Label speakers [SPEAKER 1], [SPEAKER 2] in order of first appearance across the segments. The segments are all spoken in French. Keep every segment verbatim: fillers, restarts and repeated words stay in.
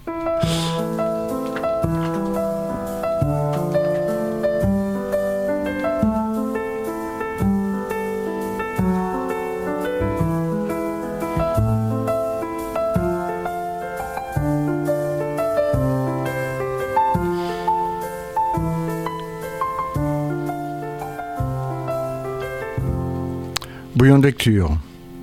[SPEAKER 1] Bouillon de lecture.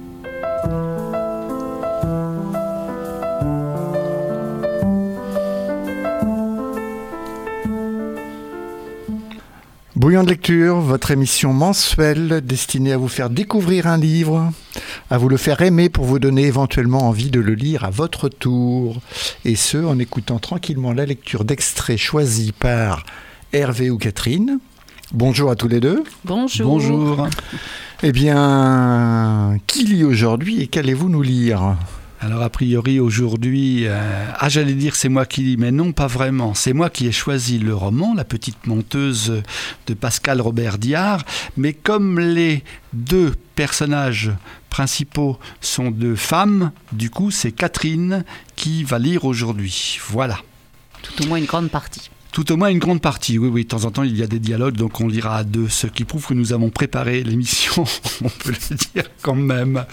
[SPEAKER 1] Bouillon de lecture, votre émission mensuelle destinée à vous faire découvrir un livre, à vous le faire aimer pour vous donner éventuellement envie de le lire à votre tour. Et ce, en écoutant tranquillement la lecture d'extraits choisis par Hervé ou Catherine. Bonjour à tous les deux.
[SPEAKER 2] Bonjour.
[SPEAKER 3] Bonjour.
[SPEAKER 1] Eh bien, qui lit aujourd'hui et qu'allez-vous nous lire ?
[SPEAKER 3] Alors a priori aujourd'hui, euh, ah j'allais dire c'est moi qui lis, mais non pas vraiment. C'est moi qui ai choisi le roman, La Petite Menteuse de Pascal Robert Diard. Mais comme les deux personnages principaux sont deux femmes, du coup c'est Catherine qui va lire aujourd'hui. Voilà.
[SPEAKER 2] Tout au moins une grande partie.
[SPEAKER 3] Tout au moins une grande partie, oui, oui. De temps en temps, il y a des dialogues, donc on lira à deux, ce qui prouve que nous avons préparé l'émission, on peut le dire quand même.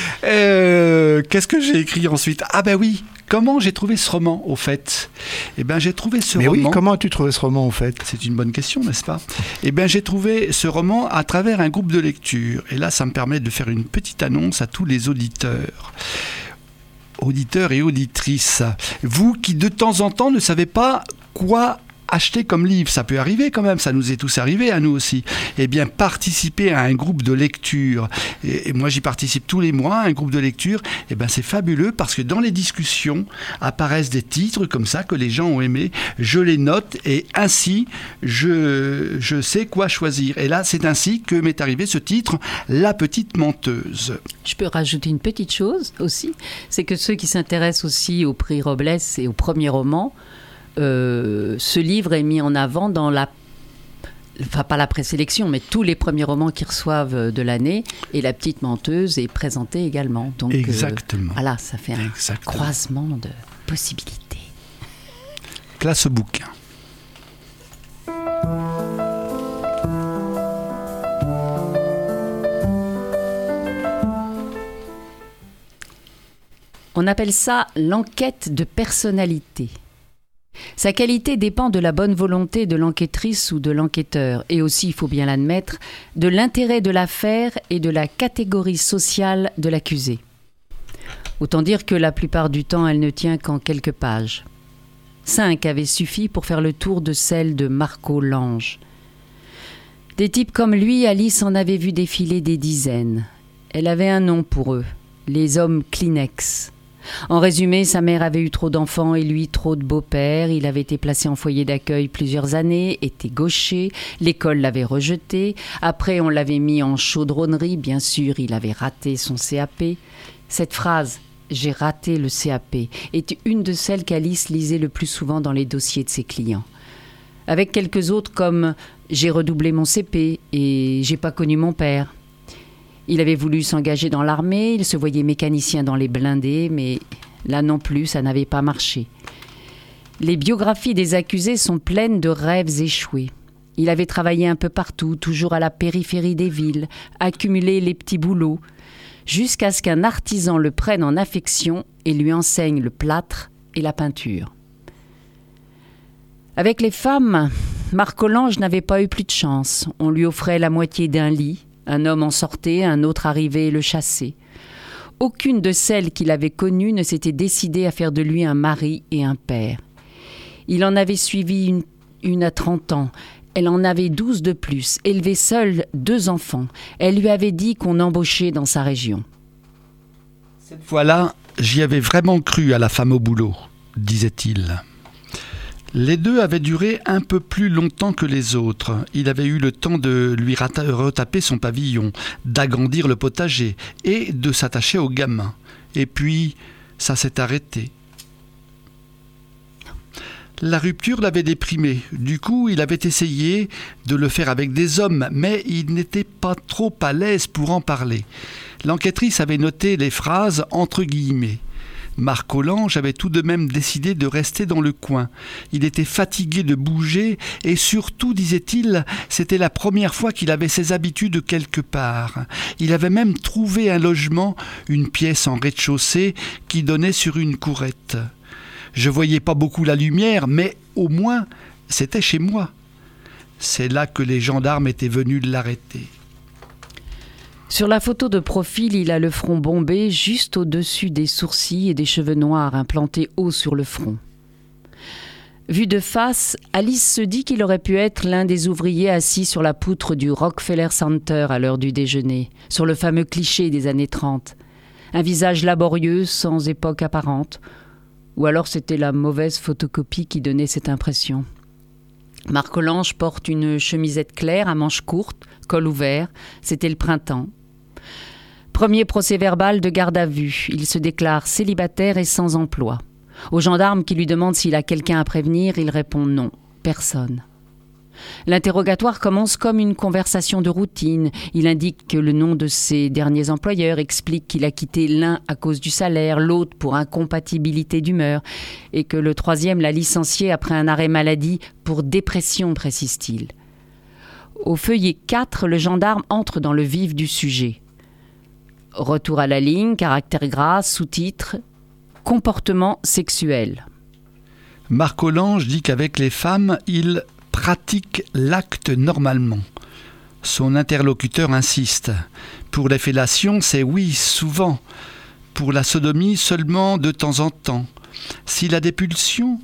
[SPEAKER 3] Euh, qu'est-ce que j'ai écrit ensuite ? Ah ben oui, comment j'ai trouvé ce roman, au fait ? Eh bien, j'ai trouvé ce
[SPEAKER 1] Mais
[SPEAKER 3] roman...
[SPEAKER 1] Mais oui, comment as-tu trouvé ce roman, au fait ?
[SPEAKER 3] C'est une bonne question, n'est-ce pas ? Eh bien, j'ai trouvé ce roman à travers un groupe de lecture. Et là, ça me permet de faire une petite annonce à tous les auditeurs. Auditeurs et auditrices, vous qui de temps en temps ne savez pas quoi acheter comme livre, ça peut arriver quand même, ça nous est tous arrivé à nous aussi. Eh bien, participer à un groupe de lecture, et, et moi j'y participe tous les mois, un groupe de lecture, eh bien c'est fabuleux parce que dans les discussions apparaissent des titres comme ça que les gens ont aimés, je les note et ainsi je, je sais quoi choisir. Et là, c'est ainsi que m'est arrivé ce titre, La Petite Menteuse.
[SPEAKER 2] Je peux rajouter une petite chose aussi, c'est que ceux qui s'intéressent aussi au prix Robles et au premier roman, Euh, ce livre est mis en avant dans la, enfin pas la présélection, mais tous les premiers romans qui reçoivent de l'année, et La Petite Menteuse est présentée également. Donc,
[SPEAKER 3] exactement.
[SPEAKER 2] Euh, voilà, ça fait un
[SPEAKER 3] Exactement.
[SPEAKER 2] croisement de possibilités.
[SPEAKER 3] Classe bouquin.
[SPEAKER 2] On appelle ça l'enquête de personnalité. Sa qualité dépend de la bonne volonté de l'enquêtrice ou de l'enquêteur, et aussi, il faut bien l'admettre, de l'intérêt de l'affaire et de la catégorie sociale de l'accusé. Autant dire que la plupart du temps, elle ne tient qu'en quelques pages. Cinq avaient suffi pour faire le tour de celle de Marco Lange. Des types comme lui, Alice en avait vu défiler des dizaines. Elle avait un nom pour eux, les hommes Kleenex. En résumé, sa mère avait eu trop d'enfants et lui trop de beaux-pères. Il avait été placé en foyer d'accueil plusieurs années, était gaucher, l'école l'avait rejeté. Après, on l'avait mis en chaudronnerie, bien sûr, il avait raté son C A P. Cette phrase « j'ai raté le C A P » est une de celles qu'Alice lisait le plus souvent dans les dossiers de ses clients. Avec quelques autres comme « j'ai redoublé mon C P » et « j'ai pas connu mon père ». Il avait voulu s'engager dans l'armée, il se voyait mécanicien dans les blindés, mais là non plus, ça n'avait pas marché. Les biographies des accusés sont pleines de rêves échoués. Il avait travaillé un peu partout, toujours à la périphérie des villes, accumulé les petits boulots, jusqu'à ce qu'un artisan le prenne en affection et lui enseigne le plâtre et la peinture. Avec les femmes, Marco Lange n'avait pas eu plus de chance. On lui offrait la moitié d'un lit. Un homme en sortait, un autre arrivait et le chassait. Aucune de celles qu'il avait connues ne s'était décidée à faire de lui un mari et un père. Il en avait suivi une, une à trente ans. Elle en avait douze de plus, élevé seule deux enfants. Elle lui avait dit qu'on embauchait dans sa région.
[SPEAKER 3] Cette fois-là, j'y avais vraiment cru à la femme au boulot, disait-il. Les deux avaient duré un peu plus longtemps que les autres. Il avait eu le temps de lui retaper son pavillon, d'agrandir le potager et de s'attacher aux gamins. Et puis, ça s'est arrêté. La rupture l'avait déprimé. Du coup, il avait essayé de le faire avec des hommes, mais il n'était pas trop à l'aise pour en parler. L'enquêtrice avait noté les phrases entre guillemets. Marcolange avait tout de même décidé de rester dans le coin. Il était fatigué de bouger et surtout, disait-il, c'était la première fois qu'il avait ses habitudes quelque part. Il avait même trouvé un logement, une pièce en rez-de-chaussée qui donnait sur une courette. Je voyais pas beaucoup la lumière, mais au moins, c'était chez moi. C'est là que les gendarmes étaient venus l'arrêter.
[SPEAKER 2] Sur la photo de profil, il a le front bombé juste au-dessus des sourcils et des cheveux noirs implantés haut sur le front. Vu de face, Alice se dit qu'il aurait pu être l'un des ouvriers assis sur la poutre du Rockefeller Center à l'heure du déjeuner, sur le fameux cliché des années trente. Un visage laborieux, sans époque apparente. Ou alors c'était la mauvaise photocopie qui donnait cette impression. Marcolange porte une chemisette claire à manches courtes, col ouvert. C'était le printemps. Premier procès-verbal de garde à vue. Il se déclare célibataire et sans emploi. Au gendarme qui lui demande s'il a quelqu'un à prévenir, il répond non, personne. L'interrogatoire commence comme une conversation de routine. Il indique le nom de ses derniers employeurs, explique qu'il a quitté l'un à cause du salaire, l'autre pour incompatibilité d'humeur, et que le troisième l'a licencié après un arrêt maladie pour dépression, précise-t-il. Au feuillet quatre, le gendarme entre dans le vif du sujet. Retour à la ligne, caractère gras, sous-titre, comportement sexuel.
[SPEAKER 3] Marcolange dit qu'avec les femmes, il pratique l'acte normalement. Son interlocuteur insiste. Pour les fellations, c'est oui, souvent. Pour la sodomie, seulement de temps en temps. S'il a des pulsions,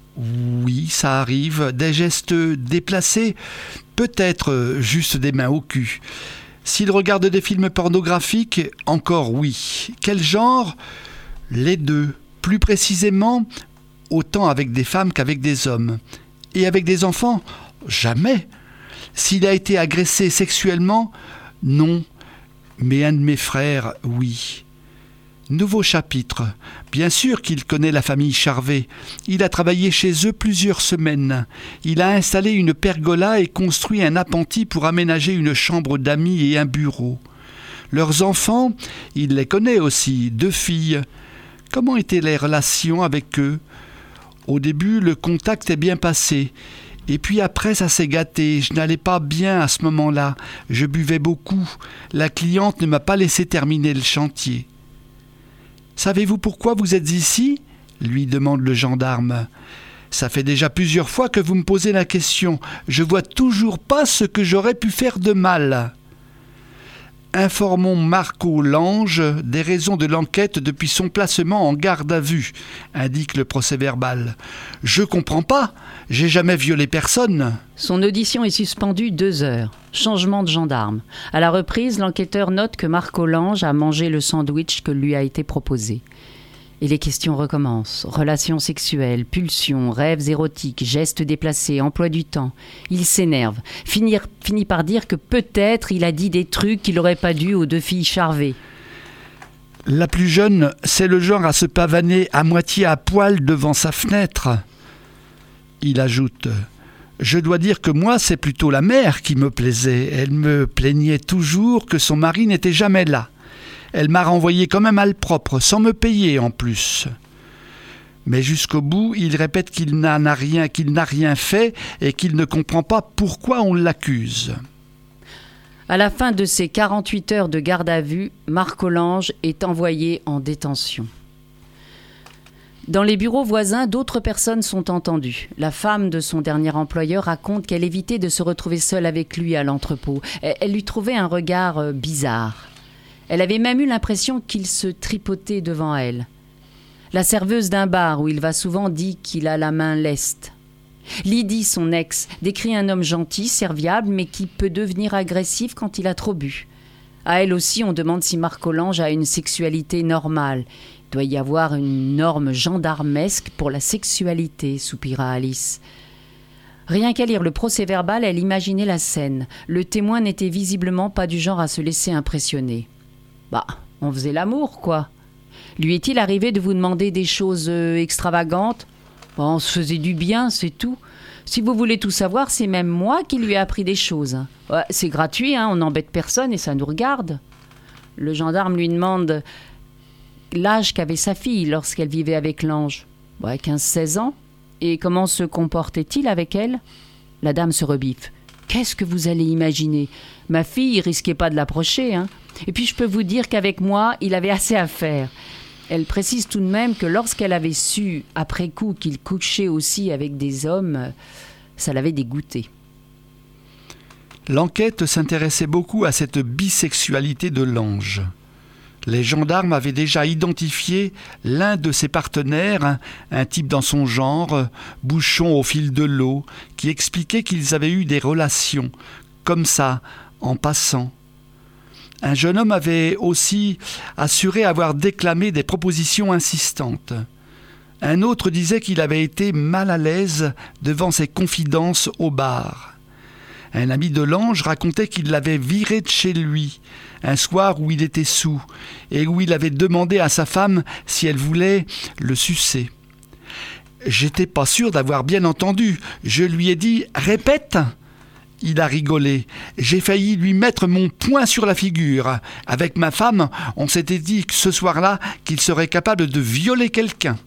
[SPEAKER 3] oui, ça arrive. Des gestes déplacés, peut-être juste des mains au cul. S'il regarde des films pornographiques, encore oui. Quel genre ? Les deux. Plus précisément, autant avec des femmes qu'avec des hommes. Et avec des enfants ? Jamais. S'il a été agressé sexuellement ? Non. Mais un de mes frères, oui. Nouveau chapitre. Bien sûr qu'il connaît la famille Charvet. Il a travaillé chez eux plusieurs semaines. Il a installé une pergola et construit un appentis pour aménager une chambre d'amis et un bureau. Leurs enfants, il les connaît aussi, deux filles. Comment étaient les relations avec eux ? Au début, le contact est bien passé. Et puis après, ça s'est gâté. Je n'allais pas bien à ce moment-là. Je buvais beaucoup. La cliente ne m'a pas laissé terminer le chantier. « Savez-vous pourquoi vous êtes ici ?» lui demande le gendarme. « Ça fait déjà plusieurs fois que vous me posez la question. Je vois toujours pas ce que j'aurais pu faire de mal. » Informons Marcolange des raisons de l'enquête depuis son placement en garde à vue, indique le procès-verbal. « Je comprends pas, j'ai jamais violé personne. »
[SPEAKER 2] Son audition est suspendue deux heures. Changement de gendarme. À la reprise, l'enquêteur note que Marcolange a mangé le sandwich que lui a été proposé. Et les questions recommencent. Relations sexuelles, pulsions, rêves érotiques, gestes déplacés, emploi du temps. Il s'énerve. Finit, finit par dire que peut-être il a dit des trucs qu'il n'aurait pas dû aux deux filles Charvet.
[SPEAKER 3] La plus jeune, c'est le genre à se pavaner à moitié à poil devant sa fenêtre. Il ajoute « Je dois dire que moi, c'est plutôt la mère qui me plaisait. Elle me plaignait toujours que son mari n'était jamais là. Elle m'a renvoyé comme un malpropre, sans me payer en plus. » Mais jusqu'au bout, il répète qu'il n'en a rien, qu'il n'a rien fait et qu'il ne comprend pas pourquoi on l'accuse.
[SPEAKER 2] À la fin de ses quarante-huit heures de garde à vue, Marcolange est envoyé en détention. Dans les bureaux voisins, d'autres personnes sont entendues. La femme de son dernier employeur raconte qu'elle évitait de se retrouver seule avec lui à l'entrepôt. Elle lui trouvait un regard bizarre. Elle avait même eu l'impression qu'il se tripotait devant elle. La serveuse d'un bar où il va souvent dit qu'il a la main leste. Lydie, son ex, décrit un homme gentil, serviable, mais qui peut devenir agressif quand il a trop bu. À elle aussi, on demande si Marcolange a une sexualité normale. Il doit y avoir une norme gendarmesque pour la sexualité, soupira Alice. Rien qu'à lire le procès-verbal, elle imaginait la scène. Le témoin n'était visiblement pas du genre à se laisser impressionner. Bah, on faisait l'amour, quoi. Lui est-il arrivé de vous demander des choses euh, extravagantes ? Bon, on se faisait du bien, c'est tout. Si vous voulez tout savoir, c'est même moi qui lui ai appris des choses. Ouais, c'est gratuit, hein, on n'embête personne et ça nous regarde. Le gendarme lui demande l'âge qu'avait sa fille lorsqu'elle vivait avec l'ange. Ouais, quinze seize ans. Et comment se comportait-il avec elle ? La dame se rebiffe. Qu'est-ce que vous allez imaginer ? Ma fille risquait pas de l'approcher, hein. Et puis je peux vous dire qu'avec moi, il avait assez à faire. Elle précise tout de même que lorsqu'elle avait su, après coup, qu'il couchait aussi avec des hommes, ça l'avait dégoûté.
[SPEAKER 3] L'enquête s'intéressait beaucoup à cette bisexualité de l'ange. Les gendarmes avaient déjà identifié l'un de ses partenaires, un, un type dans son genre, bouchon au fil de l'eau, qui expliquait qu'ils avaient eu des relations, comme ça, en passant. Un jeune homme avait aussi assuré avoir déclamé des propositions insistantes. Un autre disait qu'il avait été mal à l'aise devant ses confidences au bar. Un ami de l'ange racontait qu'il l'avait viré de chez lui, un soir où il était saoul, et où il avait demandé à sa femme si elle voulait le sucer. J'étais pas sûr d'avoir bien entendu. Je lui ai dit « Répète !» Il a rigolé. J'ai failli lui mettre mon poing sur la figure. Avec ma femme, on s'était dit que ce soir-là qu'il serait capable de violer quelqu'un.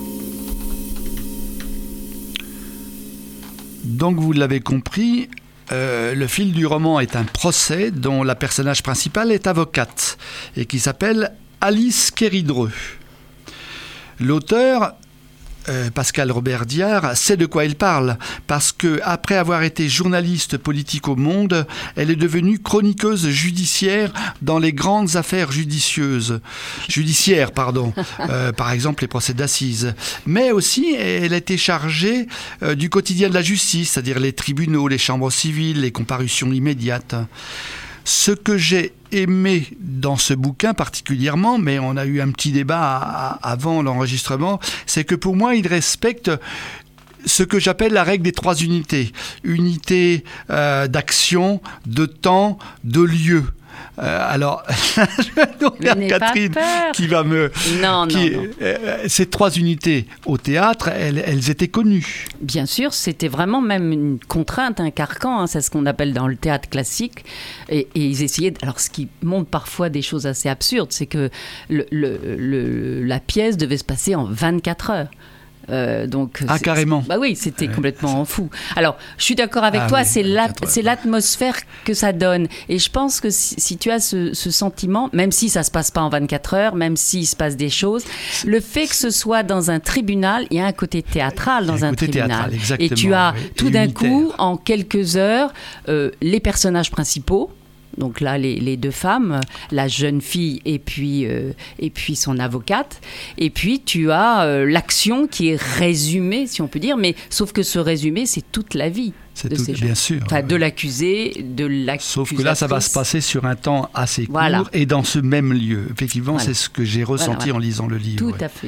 [SPEAKER 3] Donc vous l'avez compris, euh, le fil du roman est un procès dont la personnage principale est avocate et qui s'appelle Alice Quéridreux. L'auteur, euh, Pascal Robert Diard, sait de quoi il parle, parce que après avoir été journaliste politique au Monde, elle est devenue chroniqueuse judiciaire dans les grandes affaires judicieuses, judiciaires, pardon, euh, par exemple les procès d'assises. Mais aussi, elle a été chargée euh, du quotidien de la justice, c'est-à-dire les tribunaux, les chambres civiles, les comparutions immédiates. Ce que j'ai aimé dans ce bouquin particulièrement, mais on a eu un petit débat avant l'enregistrement, c'est que pour moi, il respecte ce que j'appelle la règle des trois unités. Unité euh, d'action, de temps, de lieu. Euh, alors, donc Catherine qui va me...
[SPEAKER 2] Non,
[SPEAKER 3] qui,
[SPEAKER 2] non, non.
[SPEAKER 3] Euh, ces trois unités au théâtre, elles, elles étaient connues.
[SPEAKER 2] Bien sûr, c'était vraiment même une contrainte, un carcan, hein, c'est ce qu'on appelle dans le théâtre classique. Et, et ils essayaient... Alors, ce qui montre parfois des choses assez absurdes, c'est que le, le, le, la pièce devait se passer en vingt-quatre heures. Euh, donc,
[SPEAKER 3] ah, carrément.
[SPEAKER 2] Bah oui, c'était ouais, complètement fou. Alors, je suis d'accord avec ah, toi, oui, c'est, la, c'est l'atmosphère que ça donne. Et je pense que si, si tu as ce, ce sentiment, même si ça ne se passe pas en vingt-quatre heures, même s'il se passe des choses, le fait que ce soit dans un tribunal, il y a un côté théâtral dans un, un tribunal.
[SPEAKER 3] Théâtral,
[SPEAKER 2] et tu as
[SPEAKER 3] oui,
[SPEAKER 2] tout d'un coup, en quelques heures, euh, les personnages principaux. Donc là, les, les deux femmes, la jeune fille et puis, euh, et puis son avocate. Et puis, tu as euh, l'action qui est résumée, si on peut dire, mais sauf que ce résumé, c'est toute la vie.
[SPEAKER 3] C'est
[SPEAKER 2] de
[SPEAKER 3] tout,
[SPEAKER 2] ces
[SPEAKER 3] bien
[SPEAKER 2] gens.
[SPEAKER 3] sûr.
[SPEAKER 2] Enfin,
[SPEAKER 3] ouais.
[SPEAKER 2] de l'accusé, de l'accusatrice.
[SPEAKER 3] Sauf que là, ça va se passer sur un temps assez court
[SPEAKER 2] voilà.
[SPEAKER 3] et dans ce même lieu. Effectivement, voilà. C'est ce que j'ai ressenti voilà, voilà. en lisant le livre.
[SPEAKER 2] Tout
[SPEAKER 3] ouais.
[SPEAKER 2] à fait.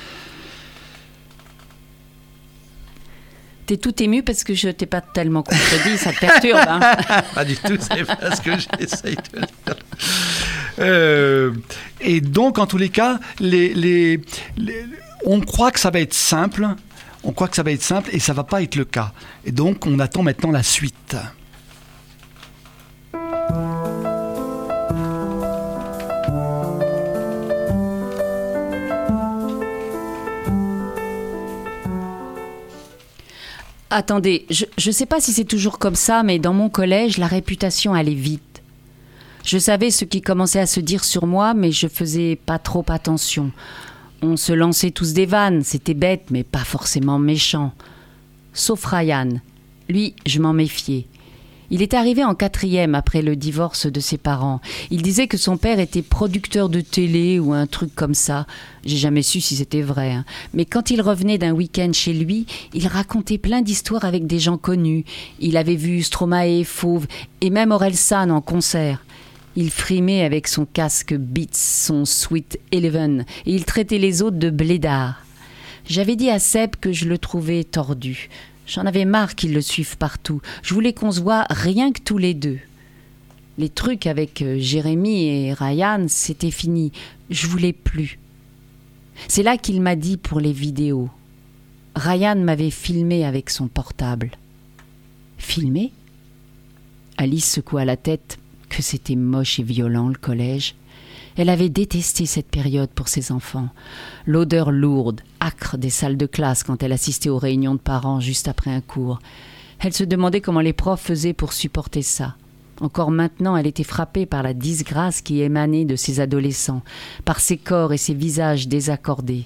[SPEAKER 2] T'es tout ému parce que je t'ai pas tellement contredit, ça te perturbe. Hein.
[SPEAKER 3] Pas du tout, c'est pas ce que j'essaye de dire. Euh, et donc, en tous les cas, les, les, les, on croit que ça va être simple, on croit que ça va être simple et ça va pas être le cas. Et donc, on attend maintenant la suite.
[SPEAKER 2] Attendez, je ne sais pas si c'est toujours comme ça, mais dans mon collège, la réputation allait vite. Je savais ce qui commençait à se dire sur moi, mais je faisais pas trop attention. On se lançait tous des vannes, c'était bête, mais pas forcément méchant. Sauf Ryan. Lui, je m'en méfiais. Il est arrivé en quatrième après le divorce de ses parents. Il disait que son père était producteur de télé ou un truc comme ça. J'ai jamais su si c'était vrai. Hein. Mais quand il revenait d'un week-end chez lui, il racontait plein d'histoires avec des gens connus. Il avait vu Stromae, Fauve et même Orelsan en concert. Il frimait avec son casque Beats, son Sweet Eleven, et il traitait les autres de blédards. J'avais dit à Seb que je le trouvais tordu. J'en avais marre qu'ils le suivent partout. Je voulais qu'on se voit rien que tous les deux. Les trucs avec Jérémy et Ryan, c'était fini. Je voulais plus. C'est là qu'il m'a dit pour les vidéos. Ryan m'avait filmé avec son portable. Filmé ? Alice secoua la tête, que c'était moche et violent le collège. Elle avait détesté cette période pour ses enfants. L'odeur lourde, âcre des salles de classe quand elle assistait aux réunions de parents juste après un cours. Elle se demandait comment les profs faisaient pour supporter ça. Encore maintenant, elle était frappée par la disgrâce qui émanait de ces adolescents, par ces corps et ces visages désaccordés.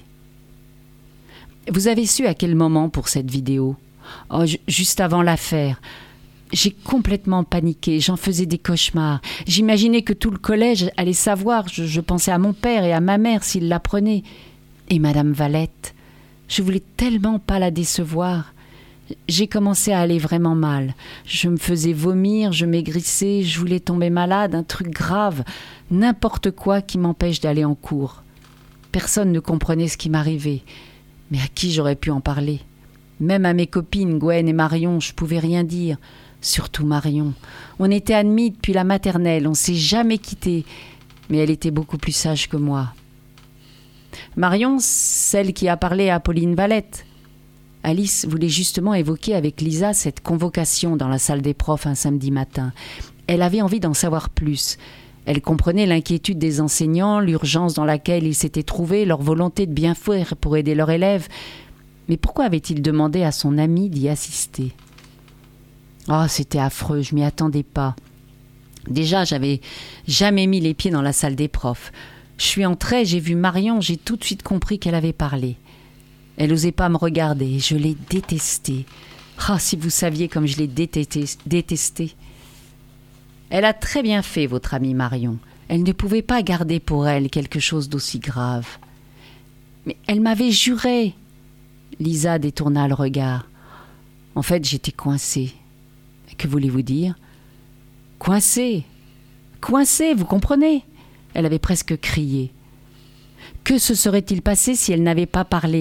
[SPEAKER 2] Vous avez su à quel moment pour cette vidéo ? Oh, j- juste avant l'affaire. J'ai complètement paniqué, j'en faisais des cauchemars. J'imaginais que tout le collège allait savoir. Je, je pensais à mon père et à ma mère s'ils l'apprenaient. Et Madame Valette, je voulais tellement pas la décevoir. J'ai commencé à aller vraiment mal. Je me faisais vomir, je maigrissais, je voulais tomber malade, un truc grave, n'importe quoi qui m'empêche d'aller en cours. Personne ne comprenait ce qui m'arrivait. Mais à qui j'aurais pu en parler ? Même à mes copines Gwen et Marion, je pouvais rien dire. Surtout Marion. On était amis depuis la maternelle, on s'est jamais quittés. Mais elle était beaucoup plus sage que moi. Marion, celle qui a parlé à Pauline Valette. Alice voulait justement évoquer avec Lisa cette convocation dans la salle des profs un samedi matin. Elle avait envie d'en savoir plus. Elle comprenait l'inquiétude des enseignants, l'urgence dans laquelle ils s'étaient trouvés, leur volonté de bien faire pour aider leurs élèves. Mais pourquoi avait-il demandé à son amie d'y assister ? Oh, c'était affreux, je m'y attendais pas. Déjà, j'avais jamais mis les pieds dans la salle des profs. Je suis entrée, j'ai vu Marion, j'ai tout de suite compris qu'elle avait parlé. Elle n'osait pas me regarder, je l'ai détestée. Ah, oh, si vous saviez comme je l'ai détestée. Elle a très bien fait, votre amie Marion. Elle ne pouvait pas garder pour elle quelque chose d'aussi grave. Mais elle m'avait juré. Lisa détourna le regard. En fait, j'étais coincée. Que voulez-vous dire ? Coincée. Coincée, vous comprenez ? Elle avait presque crié. Que se serait-il passé si elle n'avait pas parlé ?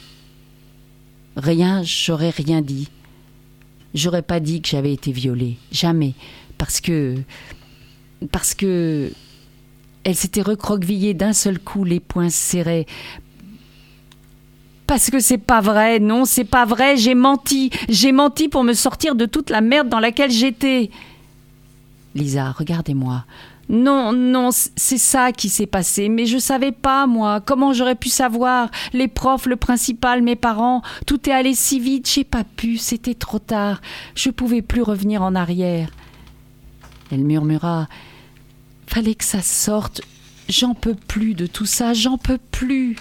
[SPEAKER 2] Rien, j'aurais rien dit. J'aurais pas dit que j'avais été violée. Jamais. Parce que... Parce que... Elle s'était recroquevillée d'un seul coup, les poings serrés. Parce que c'est pas vrai, non, c'est pas vrai, j'ai menti. J'ai menti pour me sortir de toute la merde dans laquelle j'étais. Lisa, regardez-moi. Non, non, c'est ça qui s'est passé, mais je savais pas, moi. Comment j'aurais pu savoir ? Les profs, le principal, mes parents, tout est allé si vite, j'ai pas pu, c'était trop tard. Je pouvais plus revenir en arrière. Elle murmura, fallait que ça sorte. J'en peux plus de tout ça, j'en peux plus.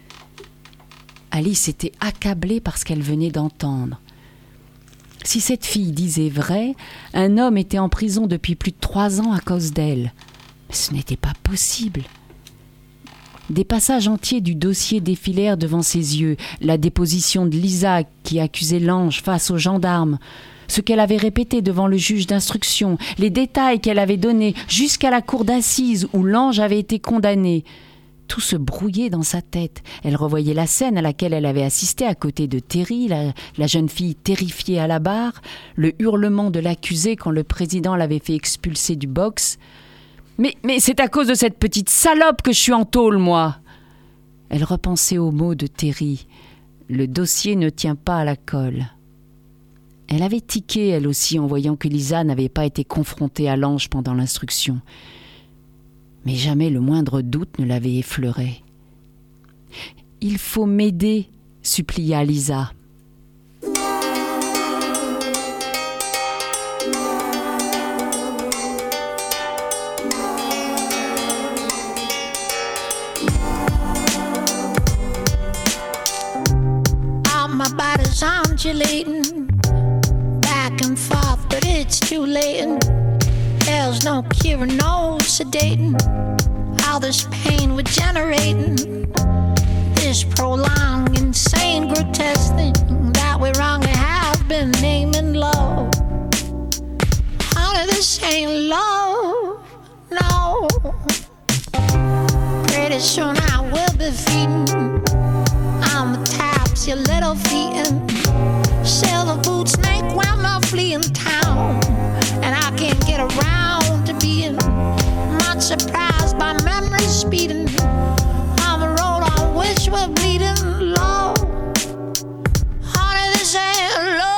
[SPEAKER 2] Alice était accablée par ce qu'elle venait d'entendre. Si cette fille disait vrai, un homme était en prison depuis plus de trois ans à cause d'elle. Mais ce n'était pas possible. Des passages entiers du dossier défilèrent devant ses yeux. La déposition de Lisa qui accusait l'ange face aux gendarmes, ce qu'elle avait répété devant le juge d'instruction, les détails qu'elle avait donnés jusqu'à la cour d'assises où l'ange avait été condamné. Tout se brouillait dans sa tête. Elle revoyait la scène à laquelle elle avait assisté à côté de Terry, la, la jeune fille terrifiée à la barre, le hurlement de l'accusé quand le président l'avait fait expulser du box. Mais, mais c'est à cause de cette petite salope que je suis en tôle, moi. Elle repensait aux mots de Terry. Le dossier ne tient pas à la colle. Elle avait tiqué, elle aussi, en voyant que Lisa n'avait pas été confrontée à l'ange pendant l'instruction. Mais jamais le moindre doute ne l'avait effleuré. « Il faut m'aider », supplia Lisa.
[SPEAKER 4] All my body's undulating, back and forth, but it's too late. There's no cure, no sedating. All this pain we're generating, this prolonged, insane, grotesque thing that we wrongly have been naming love. Honey, this ain't love, no. Pretty soon I will be feeding on the taps your little feet and silver boots make when I'm fleeing town. And I can't get around to being much surprised by memories speeding on the road on which we're bleeding low. Honey, this ain't love.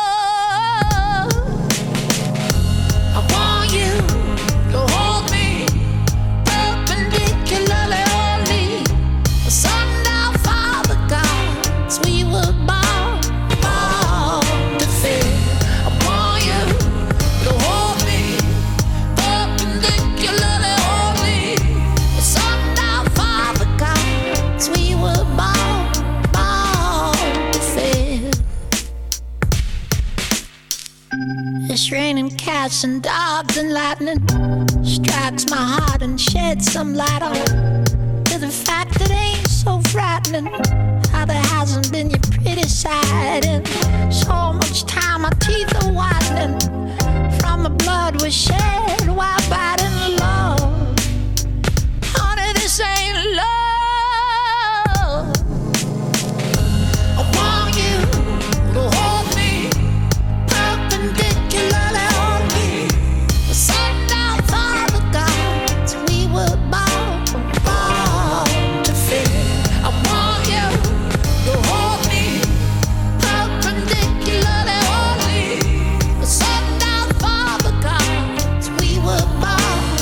[SPEAKER 4] I want you to hold me perpendicularly only. The sundown Father Gods we were born, born to fear. I want you to hold me perpendicularly only. The sundown Father Gods we were born, born to fear. It's raining cats and dogs and lightning strikes my heart and sheds some light on to the fact that ain't so frightening. How there hasn't been your pretty side in so much time. My teeth are whitening from the blood we shed while fighting love. Honey, this ain't love. I want you to hold me perpendicularly only. The sundown Father Gods we were born, born to fear. I want you to hold me perpendicularly only. The sundown Father Gods we were born,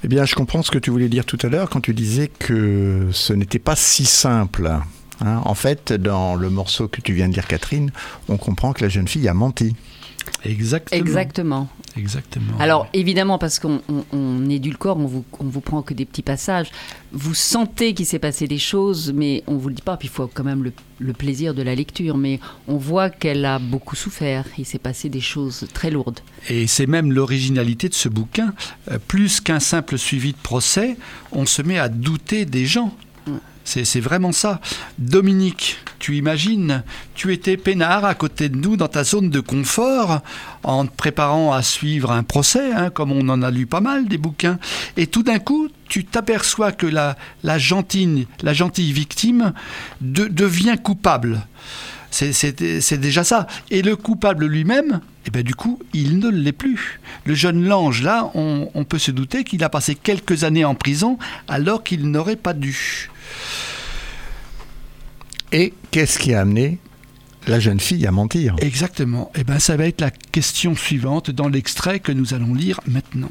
[SPEAKER 1] Eh bien, je comprends ce que tu voulais dire tout à l'heure quand tu disais que ce n'était pas si simple. Hein. En fait, dans le morceau que tu viens de dire, Catherine, on comprend que la jeune fille a menti.
[SPEAKER 3] Exactement.
[SPEAKER 2] Exactement.
[SPEAKER 3] Exactement.
[SPEAKER 2] Alors, évidemment, parce qu'on on, on édulcore, on vous, on vous prend que des petits passages, vous sentez qu'il s'est passé des choses, mais on ne vous le dit pas, puis il faut quand même le, le plaisir de la lecture, mais on voit qu'elle a beaucoup souffert, il s'est passé des choses très lourdes.
[SPEAKER 3] Et c'est même l'originalité de ce bouquin. Euh, plus qu'un simple suivi de procès, on se met à douter des gens. Mm. C'est, c'est vraiment ça. Dominique, tu imagines, tu étais peinard à côté de nous dans ta zone de confort en te préparant à suivre un procès, hein, comme on en a lu pas mal des bouquins. Et tout d'un coup, tu t'aperçois que la, la, gentille, la gentille victime de, devient coupable. C'est, c'est, c'est déjà ça. Et le coupable lui-même, eh ben, du coup, il ne l'est plus. Le jeune Lange, là, on, on peut se douter qu'il a passé quelques années en prison alors qu'il n'aurait pas dû.
[SPEAKER 1] Et qu'est-ce qui a amené la jeune fille à mentir ?
[SPEAKER 3] Exactement. Eh ben, ça va être la question suivante dans l'extrait que nous allons lire maintenant.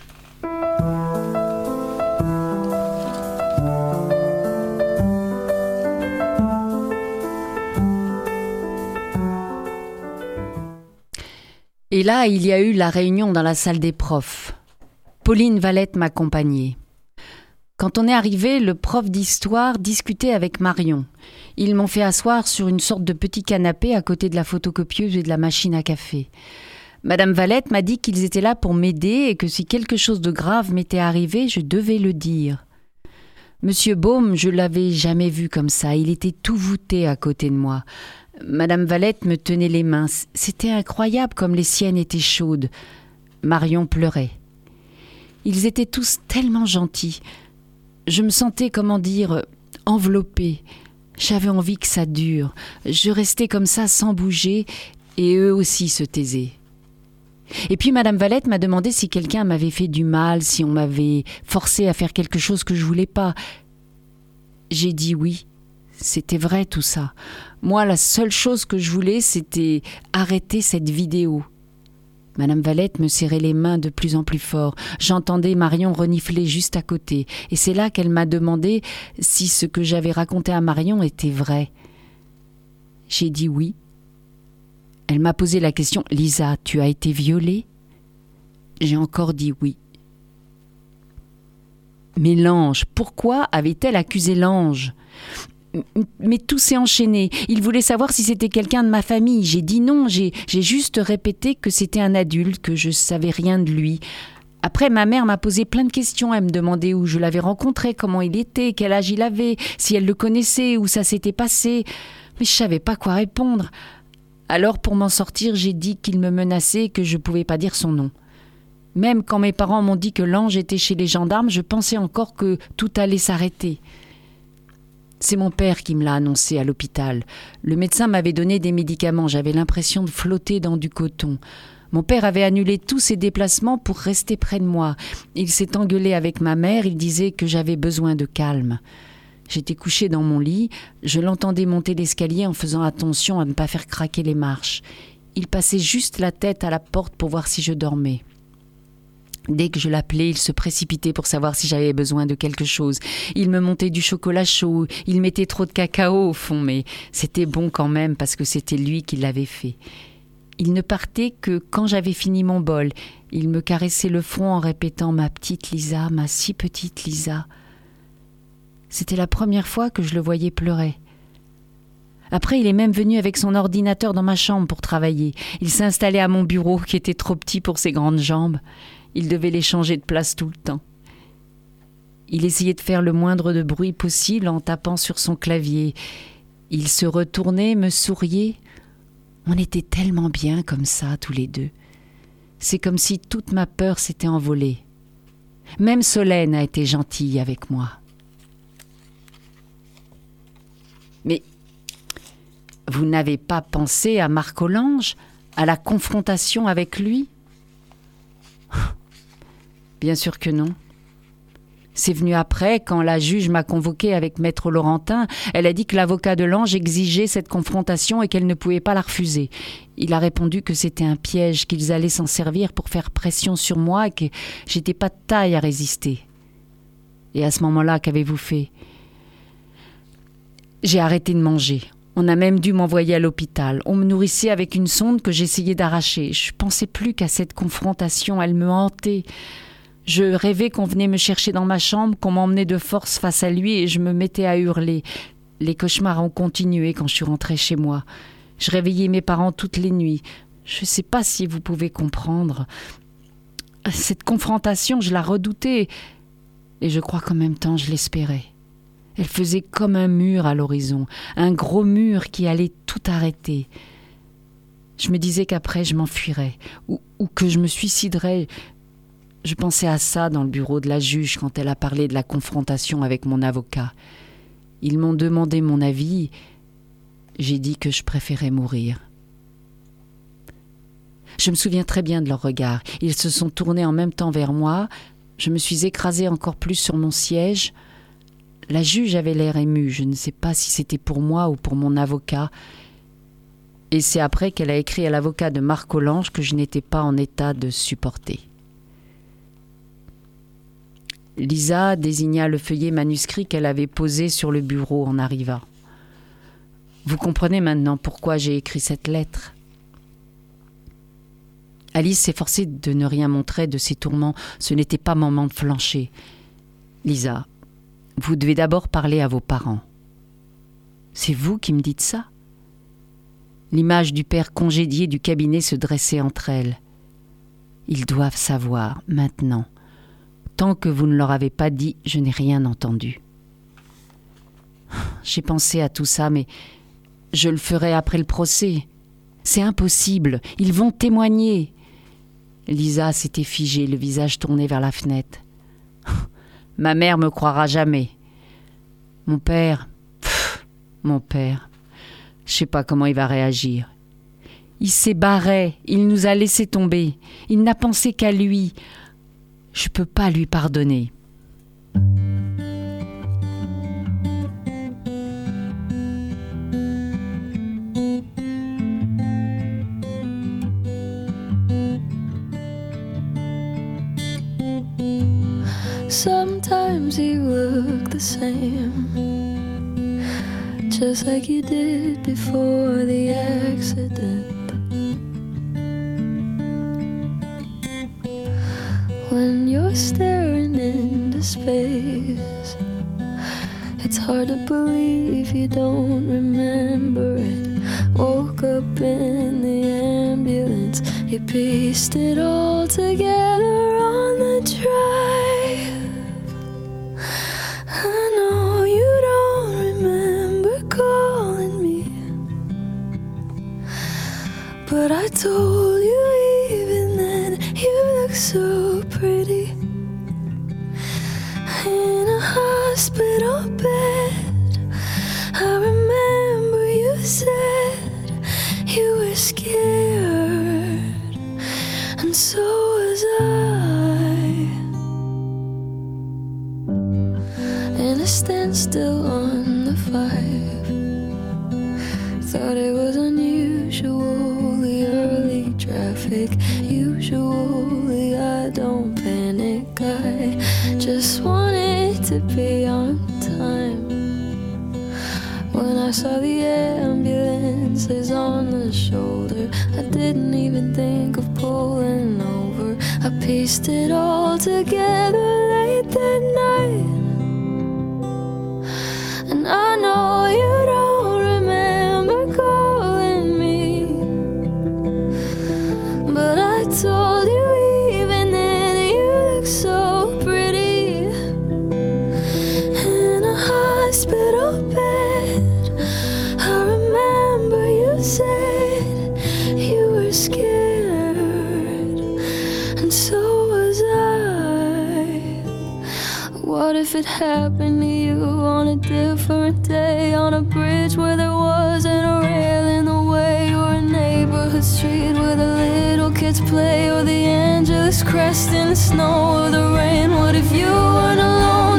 [SPEAKER 2] Et là, il y a eu la réunion dans la salle des profs. Pauline Valette m'accompagnait. Quand on est arrivé, le prof d'histoire discutait avec Marion. Ils m'ont fait asseoir sur une sorte de petit canapé à côté de la photocopieuse et de la machine à café. Madame Valette m'a dit qu'ils étaient là pour m'aider et que si quelque chose de grave m'était arrivé, je devais le dire. Monsieur Baume, je l'avais jamais vu comme ça. Il était tout voûté à côté de moi. Madame Valette me tenait les mains. C'était incroyable comme les siennes étaient chaudes. Marion pleurait. Ils étaient tous tellement gentils. Je me sentais, comment dire, enveloppée. J'avais envie que ça dure. Je restais comme ça sans bouger et eux aussi se taisaient. Et puis Madame Valette m'a demandé si quelqu'un m'avait fait du mal, si on m'avait forcé à faire quelque chose que je voulais pas. J'ai dit oui. C'était vrai tout ça. Moi, la seule chose que je voulais, c'était arrêter cette vidéo. Madame Valette me serrait les mains de plus en plus fort. J'entendais Marion renifler juste à côté. Et c'est là qu'elle m'a demandé si ce que j'avais raconté à Marion était vrai. J'ai dit oui. Elle m'a posé la question « Lisa, tu as été violée ?» J'ai encore dit oui. Mais l'ange, pourquoi avait-elle accusé l'ange ? Mais tout s'est enchaîné. Il voulait savoir si c'était quelqu'un de ma famille. J'ai dit non, j'ai, j'ai juste répété que c'était un adulte, que je savais rien de lui. Après, ma mère m'a posé plein de questions. Elle me demandait où je l'avais rencontré, comment il était, quel âge il avait, si elle le connaissait, où ça s'était passé. Mais je savais pas quoi répondre. Alors, pour m'en sortir, j'ai dit qu'il me menaçait et que je pouvais pas dire son nom. Même quand mes parents m'ont dit que l'ange était chez les gendarmes, je pensais encore que tout allait s'arrêter. C'est mon père qui me l'a annoncé à l'hôpital. Le médecin m'avait donné des médicaments. J'avais l'impression de flotter dans du coton. Mon père avait annulé tous ses déplacements pour rester près de moi. Il s'est engueulé avec ma mère. Il disait que j'avais besoin de calme. J'étais couchée dans mon lit. Je l'entendais monter l'escalier en faisant attention à ne pas faire craquer les marches. Il passait juste la tête à la porte pour voir si je dormais. Dès que je l'appelais, il se précipitait pour savoir si j'avais besoin de quelque chose. Il me montait du chocolat chaud, il mettait trop de cacao au fond, mais c'était bon quand même parce que c'était lui qui l'avait fait. Il ne partait que quand j'avais fini mon bol. Il me caressait le front en répétant « Ma petite Lisa, ma si petite Lisa ». C'était la première fois que je le voyais pleurer. Après, il est même venu avec son ordinateur dans ma chambre pour travailler. Il s'installait à mon bureau qui était trop petit pour ses grandes jambes. Il devait les changer de place tout le temps. Il essayait de faire le moindre de bruit possible en tapant sur son clavier. Il se retournait, me souriait. On était tellement bien comme ça, tous les deux. C'est comme si toute ma peur s'était envolée. Même Solène a été gentille avec moi. Mais vous n'avez pas pensé à Marcolange, à la confrontation avec lui ? Bien sûr que non. C'est venu après, quand la juge m'a convoquée avec Maître Laurentin. Elle a dit que l'avocat de l'ange exigeait cette confrontation et qu'elle ne pouvait pas la refuser. Il a répondu que c'était un piège, qu'ils allaient s'en servir pour faire pression sur moi et que j'étais pas de taille à résister. Et à ce moment-là, qu'avez-vous fait ? J'ai arrêté de manger. On a même dû m'envoyer à l'hôpital. On me nourrissait avec une sonde que j'essayais d'arracher. Je pensais plus qu'à cette confrontation, elle me hantait. Je rêvais qu'on venait me chercher dans ma chambre, qu'on m'emmenait de force face à lui et je me mettais à hurler. Les cauchemars ont continué quand je suis rentrée chez moi. Je réveillais mes parents toutes les nuits. Je ne sais pas si vous pouvez comprendre. Cette confrontation, je la redoutais et je crois qu'en même temps, je l'espérais. Elle faisait comme un mur à l'horizon, un gros mur qui allait tout arrêter. Je me disais qu'après, je m'enfuirais ou, ou que je me suiciderais. Je pensais à ça dans le bureau de la juge quand elle a parlé de la confrontation avec mon avocat. Ils m'ont demandé mon avis. J'ai dit que je préférais mourir. Je me souviens très bien de leur regard. Ils se sont tournés en même temps vers moi. Je me suis écrasée encore plus sur mon siège. La juge avait l'air émue. Je ne sais pas si c'était pour moi ou pour mon avocat. Et c'est après qu'elle a écrit à l'avocat de Marc Hollange que je n'étais pas en état de supporter. Lisa désigna le feuillet manuscrit qu'elle avait posé sur le bureau en arrivant. Vous comprenez maintenant pourquoi j'ai écrit cette lettre. Alice s'efforçait de ne rien montrer de ses tourments. Ce n'était pas moment de flancher. Lisa, vous devez d'abord parler à vos parents. C'est vous qui me dites ça ? L'image du père congédié du cabinet se dressait entre elles. Ils doivent savoir, maintenant. Tant que vous ne leur avez pas dit, je n'ai rien entendu. J'ai pensé à tout ça, mais je le ferai après le procès. C'est impossible, ils vont témoigner. Lisa s'était figée, le visage tourné vers la fenêtre. Ma mère me croira jamais. Mon père, pff, mon père, je sais pas comment il va réagir. Il s'est barré, il nous a laissé tomber. Il n'a pensé qu'à lui. Je peux pas lui pardonner.
[SPEAKER 5] Sometimes you look the same, just like you did before the accident. When you're staring into space, it's hard to believe you don't remember it. Woke up in the ambulance, you pieced it all together on the drive. I know you don't remember calling me, but I told you even then you look so pretty in a hospital bed. I remember you said you were scared, and so was I. In a standstill on the five, thought it was unusually early traffic. Usually I don't panic, I just wanted to be on time. When I saw the ambulances on the shoulder, I didn't even think of pulling over. I pieced it all together late that night. And I know you don't remember calling me, but I told you even then you look so pretty in a hospital bed. I remember you said you were scared, and so was I. What if it happened to you on a different day, on a bridge where there wasn't a rail in the way, or a neighborhood street where the little kids play, or the Angeles crest in the snow or the rain? What if you weren't alone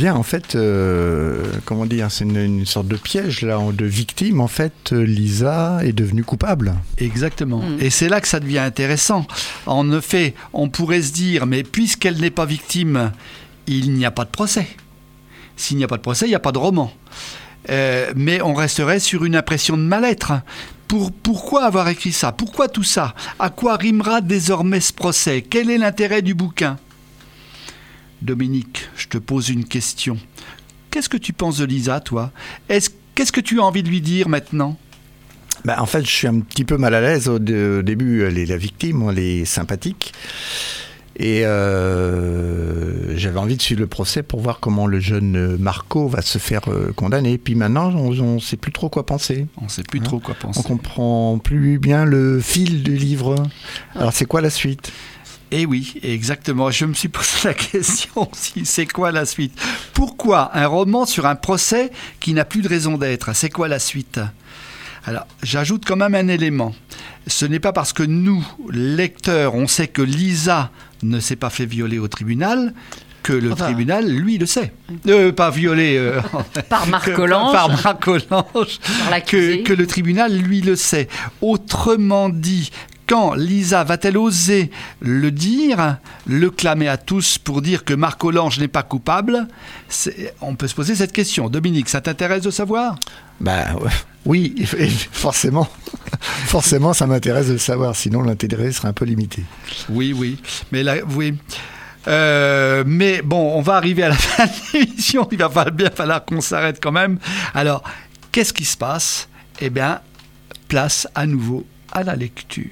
[SPEAKER 1] bien, en fait, euh, comment dire, c'est une, une sorte de piège, là, de victime. En fait, Lisa est devenue coupable.
[SPEAKER 3] Exactement.
[SPEAKER 2] Mm.
[SPEAKER 3] Et c'est là que ça devient intéressant. En effet, on pourrait se dire, mais puisqu'elle n'est pas victime, il n'y a pas de procès. S'il n'y a pas de procès, il n'y a pas de roman. Euh, mais on resterait sur une impression de mal-être. Pour, pourquoi avoir écrit ça ? Pourquoi tout ça ? À quoi rimera désormais ce procès ? Quel est l'intérêt du bouquin ? Dominique, je te pose une question. Qu'est-ce que tu penses de Lisa, toi ? Est-ce, Qu'est-ce que tu as envie de lui dire maintenant ?
[SPEAKER 1] Ben, en fait, je suis un petit peu mal à l'aise. Au, de, au début, elle est la victime, elle est sympathique. Et euh, j'avais envie de suivre le procès pour voir comment le jeune Marco va se faire euh, condamner. Puis maintenant, on ne sait plus trop quoi penser.
[SPEAKER 3] On ne sait plus
[SPEAKER 1] Hein ?
[SPEAKER 3] trop quoi penser.
[SPEAKER 1] On comprend plus bien le fil du livre. Alors, c'est quoi la suite ?
[SPEAKER 3] Eh oui, exactement. Je me suis posé la question aussi. C'est quoi la suite ? Pourquoi un roman sur un procès qui n'a plus de raison d'être ? C'est quoi la suite ? Alors, j'ajoute quand même un élément. Ce n'est pas parce que nous, lecteurs, on sait que Lisa ne s'est pas fait violer au tribunal que le
[SPEAKER 2] Enfin,
[SPEAKER 3] tribunal, lui, le sait. Euh, pas violer... Euh,
[SPEAKER 2] Par Marc
[SPEAKER 3] que-
[SPEAKER 2] Collange.
[SPEAKER 3] Par Marc Collange.
[SPEAKER 2] Par l'accusé.
[SPEAKER 3] Que, que le tribunal, lui, le sait. Autrement dit, quand Lisa va-t-elle oser le dire, le clamer à tous pour dire que Marc Collange n'est pas coupable ? C'est, on peut se poser cette question. Dominique, ça t'intéresse de savoir ?
[SPEAKER 1] Ben ouais. Oui, et forcément. Forcément, ça m'intéresse de le savoir. Sinon, l'intérêt serait un peu limité.
[SPEAKER 3] Oui, oui. Mais là, oui. Euh, mais bon, on va arriver à la fin de l'émission. Il va falloir, bien falloir qu'on s'arrête quand même. Alors, qu'est-ce qui se passe ? Eh bien, place à nouveau à la lecture.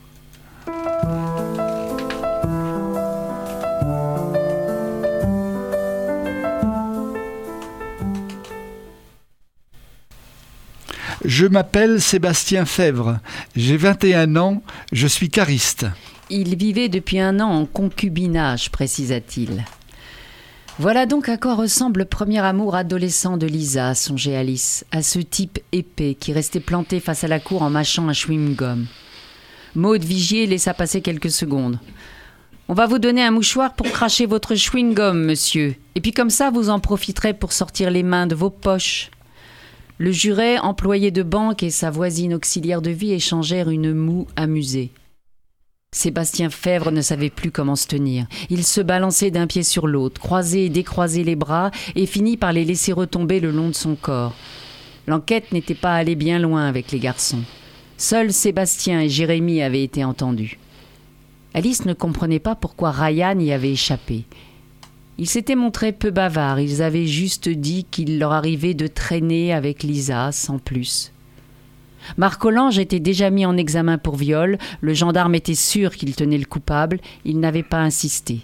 [SPEAKER 3] Je m'appelle Sébastien Fèvre, j'ai vingt et un ans, je suis cariste.
[SPEAKER 2] Il vivait depuis un an en concubinage, précisa-t-il. Voilà donc à quoi ressemble le premier amour adolescent de Lisa, songeait Alice, à ce type épais qui restait planté face à la cour en mâchant un chewing-gum. Maude Vigier laissa passer quelques secondes. « On va vous donner un mouchoir pour cracher votre chewing-gum, monsieur. Et puis comme ça, vous en profiterez pour sortir les mains de vos poches. » Le Juret, employé de banque, et sa voisine auxiliaire de vie échangèrent une moue amusée. Sébastien Fèvre ne savait plus comment se tenir. Il se balançait d'un pied sur l'autre, croisait et décroisait les bras et finit par les laisser retomber le long de son corps. L'enquête n'était pas allée bien loin avec les garçons. Seuls Sébastien et Jérémie avaient été entendus. Alice ne comprenait pas pourquoi Ryan y avait échappé. Ils s'étaient montrés peu bavards, ils avaient juste dit qu'il leur arrivait de traîner avec Lisa, sans plus. Marc Collange était déjà mis en examen pour viol, le gendarme était sûr qu'il tenait le coupable, il n'avait pas insisté.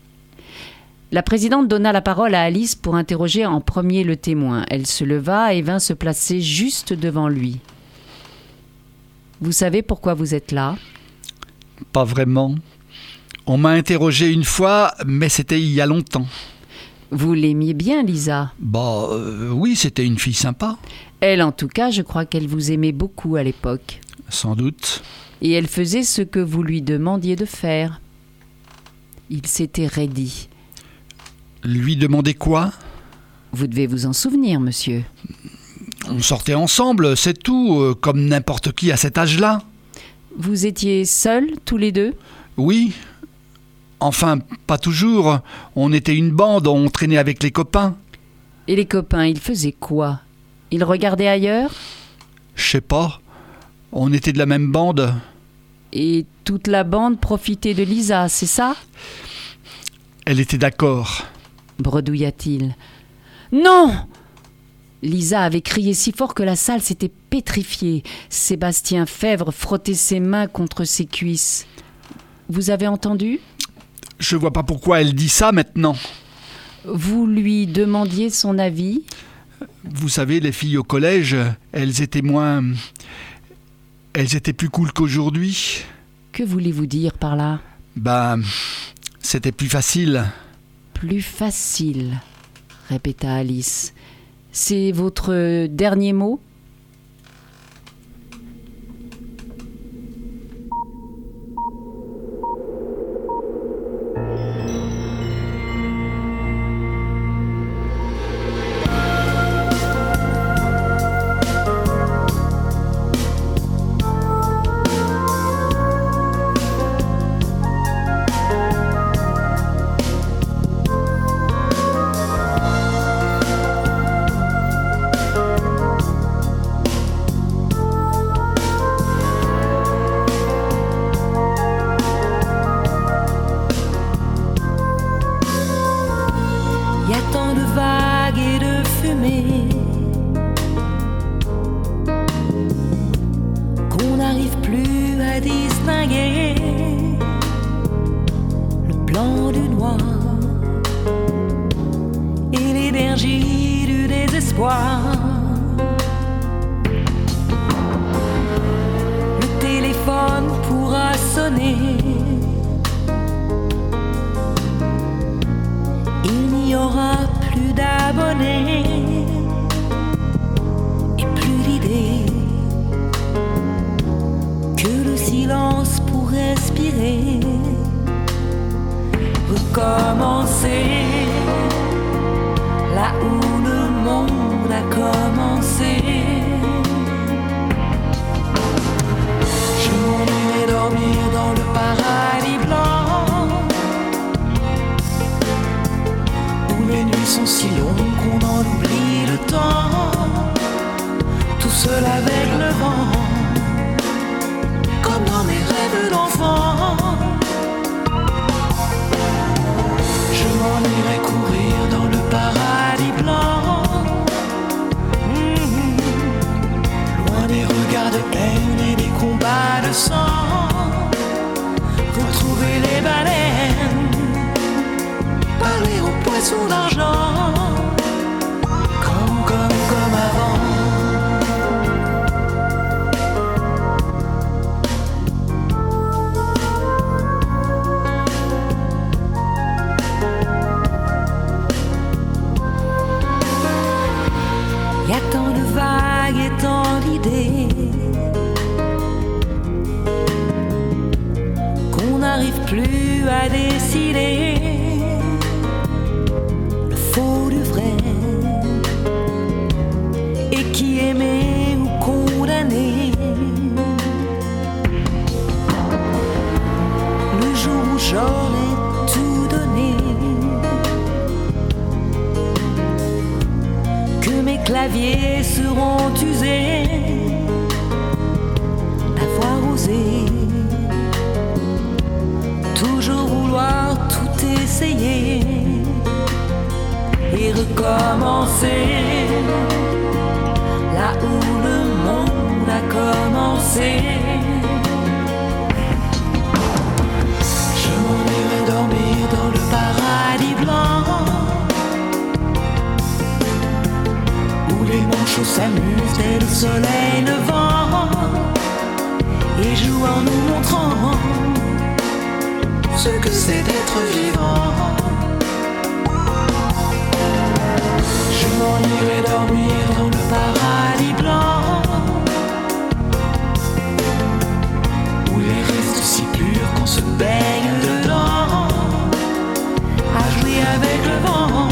[SPEAKER 2] La présidente donna la parole à Alice pour interroger en premier le témoin. Elle se leva et vint se placer juste devant lui. « Vous savez pourquoi vous êtes là ?»
[SPEAKER 3] Pas vraiment. On m'a interrogé une fois, mais c'était il y a longtemps.
[SPEAKER 2] Vous l'aimiez bien, Lisa ?
[SPEAKER 3] Bah euh, oui, c'était une fille sympa.
[SPEAKER 2] Elle, en tout cas, je crois qu'elle vous aimait beaucoup à l'époque.
[SPEAKER 3] Sans doute.
[SPEAKER 2] Et elle faisait ce que vous lui demandiez de faire. Il s'était raidi.
[SPEAKER 3] Lui demander quoi ?
[SPEAKER 2] Vous devez vous en souvenir, monsieur.
[SPEAKER 3] On sortait ensemble, c'est tout, euh, comme n'importe qui à cet âge-là.
[SPEAKER 2] Vous étiez seuls, tous les deux ?
[SPEAKER 3] Oui. Enfin, pas toujours. On était une bande, on traînait avec les copains.
[SPEAKER 2] Et les copains, ils faisaient quoi ? Ils regardaient ailleurs ?
[SPEAKER 3] Je sais pas. On était de la même bande.
[SPEAKER 2] Et toute la bande profitait de Lisa, c'est ça ?
[SPEAKER 3] Elle était d'accord.
[SPEAKER 2] Bredouilla-t-il. Non ! Lisa avait crié si fort que la salle s'était pétrifiée. Sébastien Fèvre frottait ses mains contre ses cuisses. Vous avez entendu ?
[SPEAKER 3] Je vois pas pourquoi elle dit ça maintenant.
[SPEAKER 2] Vous lui demandiez son avis ?
[SPEAKER 3] Vous savez, les filles au collège, elles étaient moins... Elles étaient plus cool qu'aujourd'hui.
[SPEAKER 2] Que voulez-vous dire par là ?
[SPEAKER 3] Ben, c'était plus facile.
[SPEAKER 2] Plus facile, répéta Alice. C'est votre dernier mot ?
[SPEAKER 5] espoir. Le téléphone pourra sonner. Il n'y aura plus d'abonnés et plus l'idée que le silence pour respirer. Recommencer là où le monde a commencé. Je m'en irai dormir dans le paradis blanc, où les nuits sont si longues qu'on en oublie le temps, tout seul avec le vent, comme dans mes rêves d'enfant. Je m'en irai courir dans le paradis blanc, mmh. Loin des regards de haine et des combats de sang. Retrouver les baleines, parler aux poissons d'argent, comme, comme, comme avant. Y a tant de vagues et tant d'idées qu'on n'arrive plus à décider le faux du vrai, et qui aimait ou condamné. Le jour où j'aurai tout donné, mes claviers seront usés d'avoir osé toujours vouloir tout essayer et recommencer là où le monde a commencé. Je m'en irai dormir dans le paradis blanc, les manchots s'amusent et le soleil levant et joue en nous montrant ce que c'est d'être vivant. Je m'en irai dormir dans le paradis blanc, où les restes si purs qu'on se baigne dedans, à jouer avec le vent,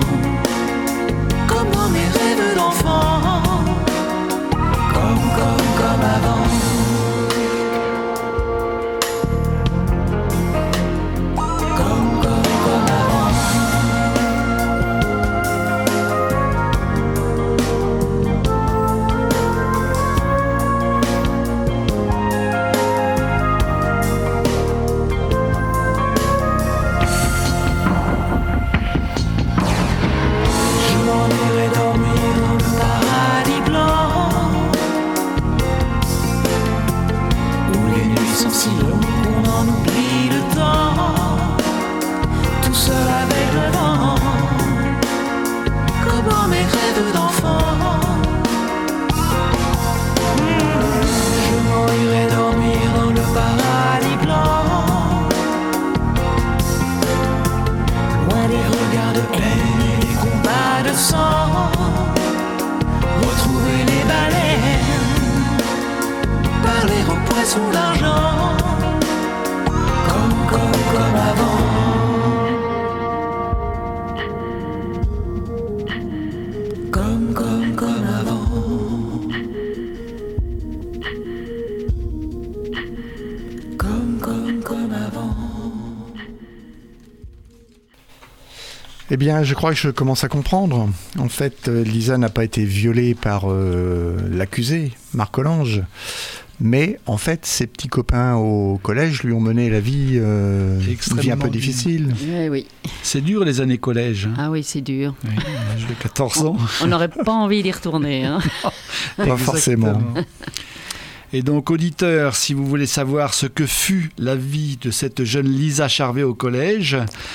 [SPEAKER 5] comme dans mes rêves d'enfant, comme, comme, comme avant. Comme, comme, comme avant. Sous l'argent, comme, comme, comme avant. Comme, comme, comme avant. Comme, comme, comme avant.
[SPEAKER 1] Eh bien, je crois que je commence à comprendre. En fait, Lisa n'a pas été violée par euh, l'accusé, Marc-Olange. Mais en fait, ses petits copains au collège lui ont mené la vie, euh, une vie un peu difficile.
[SPEAKER 2] Oui, oui.
[SPEAKER 3] C'est dur les années collège. Hein.
[SPEAKER 2] Ah oui, c'est dur.
[SPEAKER 3] Oui, j'ai quatorze ans.
[SPEAKER 2] On n'aurait pas envie d'y retourner. Hein.
[SPEAKER 1] Pas forcément.
[SPEAKER 3] Et donc, auditeurs, si vous voulez savoir ce que fut la vie de cette jeune Lisa Charvet au collège,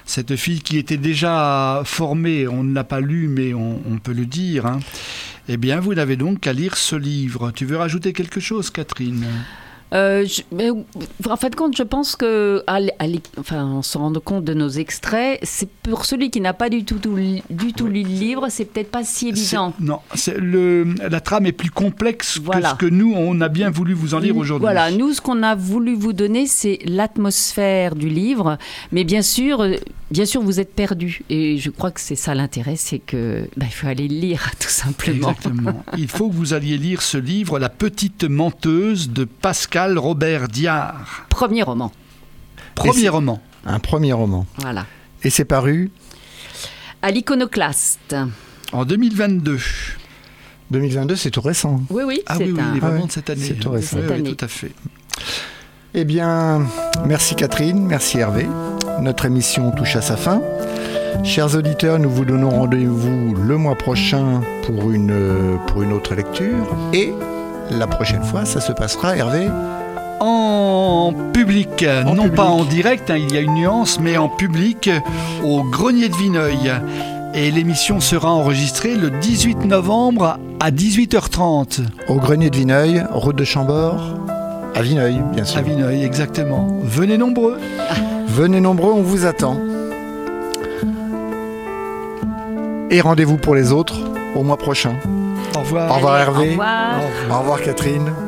[SPEAKER 3] cette fille qui était déjà formée, on ne l'a pas lu, mais on, on peut le dire, hein. Eh bien, vous n'avez donc qu'à lire ce livre. Tu veux rajouter quelque chose, Catherine ?
[SPEAKER 2] Euh, je, mais, en fin de compte, je pense que, à, à, enfin, on se rend compte de nos extraits, c'est pour celui qui n'a pas du tout, tout, du tout lu le livre, c'est peut-être pas si évident.
[SPEAKER 3] C'est, non, c'est le, la trame est plus complexe
[SPEAKER 2] voilà.
[SPEAKER 3] que ce que nous, on a bien voulu vous en lire aujourd'hui.
[SPEAKER 2] Voilà, nous, ce qu'on a voulu vous donner, c'est l'atmosphère du livre, mais bien sûr, bien sûr, vous êtes perdu. Et je crois que c'est ça l'intérêt, c'est que bah, il faut aller le lire, tout simplement.
[SPEAKER 3] Exactement. Il faut que vous alliez lire ce livre, La petite menteuse de Pascal Robert Diard.
[SPEAKER 2] Premier roman.
[SPEAKER 3] Premier roman.
[SPEAKER 1] Un premier roman.
[SPEAKER 2] Voilà.
[SPEAKER 1] Et c'est paru
[SPEAKER 2] à l'Iconoclaste.
[SPEAKER 3] En deux mille vingt-deux.
[SPEAKER 1] deux mille vingt-deux, c'est tout récent.
[SPEAKER 2] Oui, oui,
[SPEAKER 3] ah
[SPEAKER 2] c'est
[SPEAKER 3] oui, oui,
[SPEAKER 2] un...
[SPEAKER 3] il est vraiment
[SPEAKER 1] ah
[SPEAKER 3] de cette année.
[SPEAKER 1] C'est tout récent.
[SPEAKER 3] Oui,
[SPEAKER 2] cette
[SPEAKER 3] oui,
[SPEAKER 2] année.
[SPEAKER 3] tout à fait.
[SPEAKER 1] Eh bien, merci Catherine, merci Hervé. Notre émission touche à sa fin. Chers auditeurs, nous vous donnons rendez-vous le mois prochain pour une, pour une autre lecture. Et la prochaine fois, ça se passera, Hervé,
[SPEAKER 3] en public,
[SPEAKER 1] en
[SPEAKER 3] non
[SPEAKER 1] public.
[SPEAKER 3] Pas en direct, hein, il y a une nuance, mais en public au Grenier de Vineuil. Et l'émission sera enregistrée le dix-huit novembre à dix-huit heures trente.
[SPEAKER 1] Au Grenier de Vineuil, route de Chambord, à Vineuil, bien sûr.
[SPEAKER 3] À Vineuil, exactement. Venez nombreux.
[SPEAKER 1] Venez nombreux, on vous attend. Et rendez-vous pour les autres au mois prochain.
[SPEAKER 3] Au revoir.
[SPEAKER 1] Au revoir Hervé.
[SPEAKER 2] Au revoir.
[SPEAKER 3] Au revoir.
[SPEAKER 1] Au revoir Catherine.